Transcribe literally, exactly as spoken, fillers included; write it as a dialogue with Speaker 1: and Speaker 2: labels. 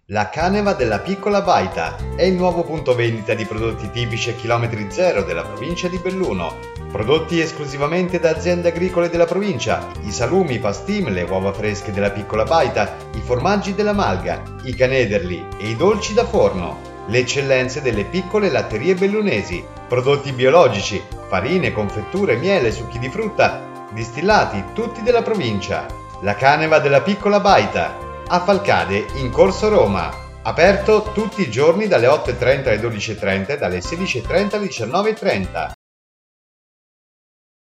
Speaker 1: La Caneva della Piccola Baita è il nuovo punto vendita di prodotti tipici a chilometri zero della provincia di Belluno. Prodotti esclusivamente da aziende agricole della provincia, i salumi, i pastim, le uova fresche della Piccola Baita, i formaggi della Malga, i canederli e i dolci da forno. Le eccellenze delle piccole latterie bellunesi, prodotti biologici, farine, confetture, miele, succhi di frutta, distillati, tutti della provincia. La Caneva della Piccola Baita, a Falcade, in Corso Roma. Aperto tutti i giorni dalle otto e trenta alle dodici e trenta e dalle sedici e trenta alle diciannove e trenta.